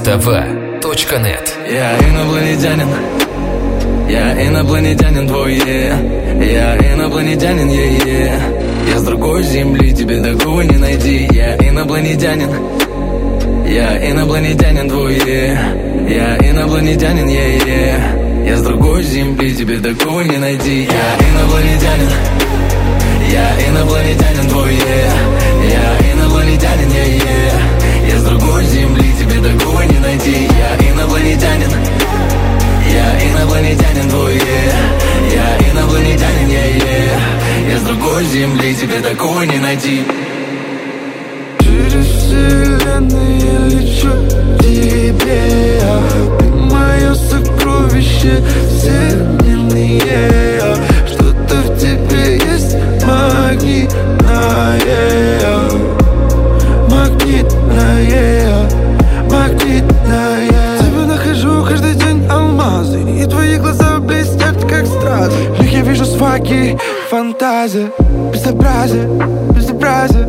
Муз-ТВ.нет. Я инопланетянин, я инопланетянин твой, я инопланетянин, я с другой земли, тебе такого не найти. Я инопланетянин, я инопланетянин твой, я инопланетянин, я с другой земли, тебе такого не найти. Я инопланетянин, я инопланетянин твой, я инопланетянин, я с другой земли, тебе такого не найти. Я инопланетянин, я инопланетянин твой, я инопланетянин, я с другой земли, тебе такого не найти. Через вселенные лечу к тебе, ты мое сокровище всемирное. Что-то в тебе есть магнитное, магнитное, магнитное. Тебя нахожу каждый день алмазы, и твои глаза блестят как стразы. В них я вижу свои фантазии, безобразие, безобразие.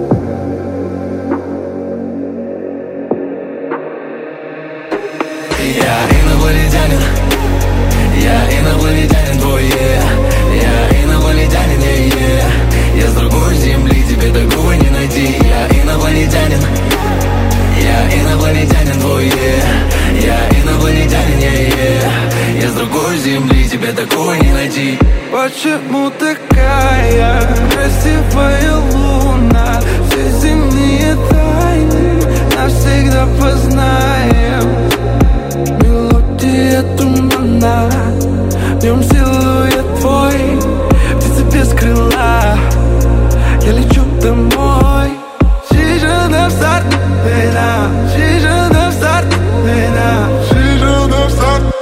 Я инопланетянин, я инопланетянин твой, я инопланетянин, я с другой земли, тебе такого не найти. Я инопланетянин, я инопланетянин твой, я инопланетянин, я с другой земли, тебе такого не найти. Почему такая красивая луна? Все земные тайны навсегда познаем. Мелодия тумана, в нем силуэт твой, птица без крыла, я лечу домой. She's on start, she's on start, she's on start.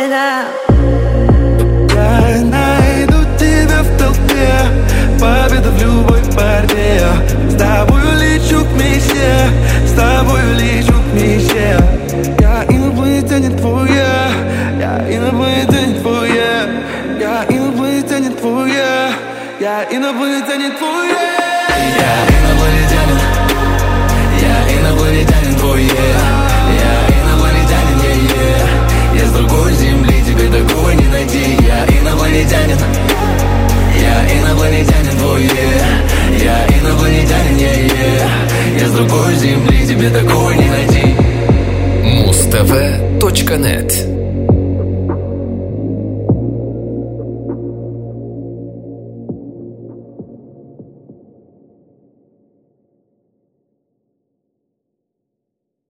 Я найду тебя в толпе, победа в любой борьбе. С тобою лечу к мечте, с тобою лечу к мечте. Я инопланетянин твой, я инопланетянин твой, я инопланетянин твой, я инопланетянин твой. Я инопланетянин, я инопланетянин твой, я инопланетянин, я с другой земли, тебе такого не найти. Я инопланетянин, я инопланетянин твой, я инопланетянин, я с другой земли, тебе такого не найти. Муз-ТВ.нет.